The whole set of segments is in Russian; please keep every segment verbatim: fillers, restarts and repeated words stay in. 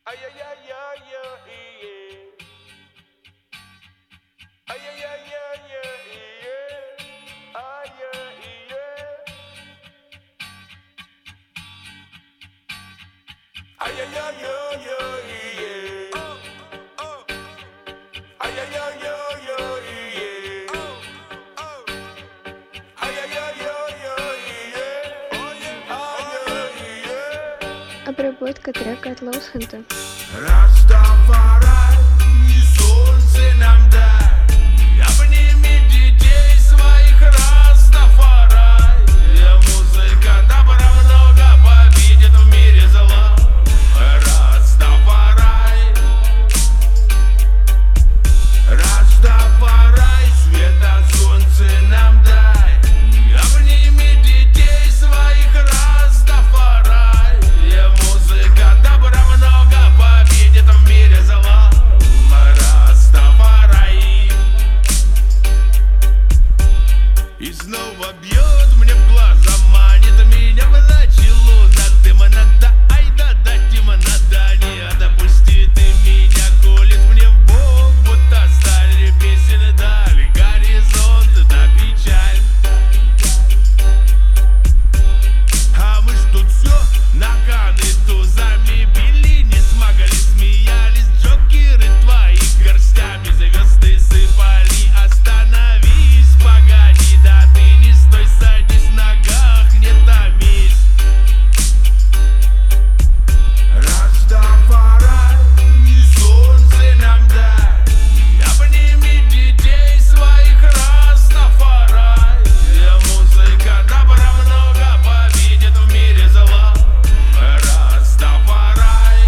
Обработка трека от Лоусханта. Растафарай, и солнце нам дай, обними детей своих, Растафарай. Музыка добра много победит в мире зла. Растафарай, Растафарай, света солнце нам дай, обними детей своих, Растафарай. Музыка добра много победит в мире зла. Растафарай. И снова бьет мне в глаза, манит меня в ночи луна. Дыма надо, ай да да, Дима надо, не допусти ты меня, колет мне в бок, будто стали песен дали, горизонт да печаль. А мы ж тут все наганы тузами били, не смогли, смеялись, джокеры твои горстями звезды сыпали. Остановись, погоди, да ты не стой, садись в ногах, не томись. Растафарай, и солнце нам дай, обними детей своих, Растафарай. Музыка добра много победит в мире зла. Растафарай,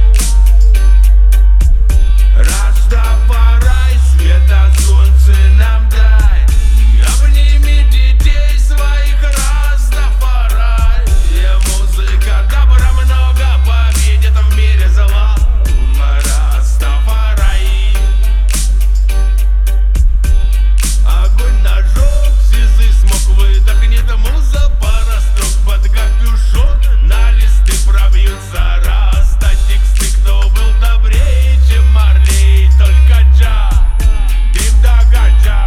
Растафарай, света солнце нам дай, обними детей своих, Растафарай. Музыка добра много победит в мире зла. Растафарай. Огонь ножом, сизый смог, выдохнет муза, пара строк под капюшон, на листы пробьются раста тексты. Кто был добрее, чем Марлей, только Джа, дым да гаджа.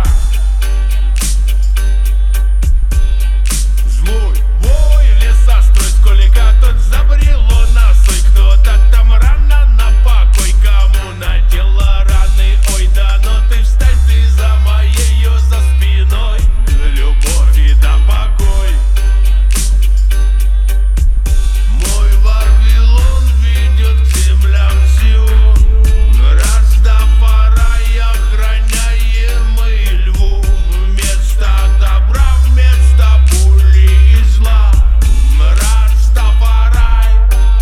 Злой вой, лесострой, сколько тот забрело на сой. Кто-то там рано на покой, кому надела раны, ой да, но ты встань, ты за моею, за спиной, любовь и да покой. Мой Вавилон ведет к землям Сион, Растафарай, охраняемый льву, вместо добра, вместо пули и зла. Растафарай,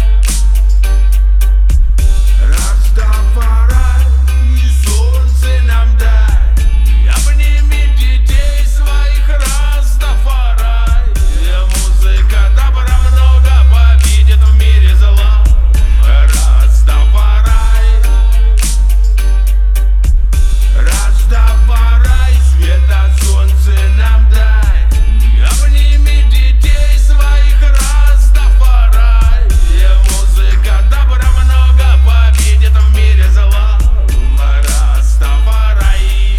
Растафарай, и солнце нам дай, обними детей своих, Растафарай. Музыка добра много победит в мире зла. Растафарай, Растафарай, света солнце нам дай, обними детей своих, Растафарай. Музыка добра много победит в мире зла. Растафарай.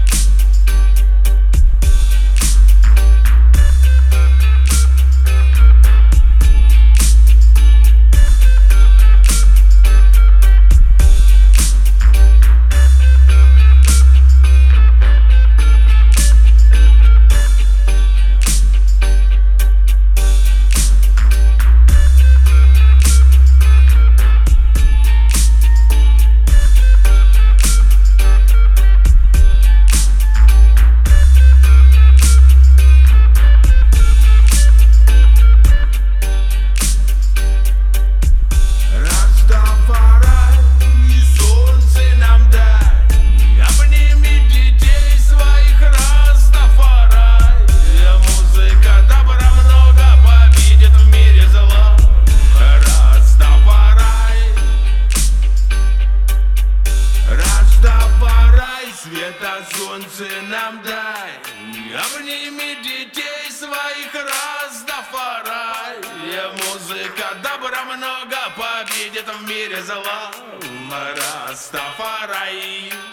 Растафарай, и солнце нам дай, обними детей своих, Растафарай. Музыка добра много победит в мире зла. Растафарай, Растафарай, света солнце нам дай, обними детей своих, Растафарай. Музыка добра много победит в мире сказала Растафарай.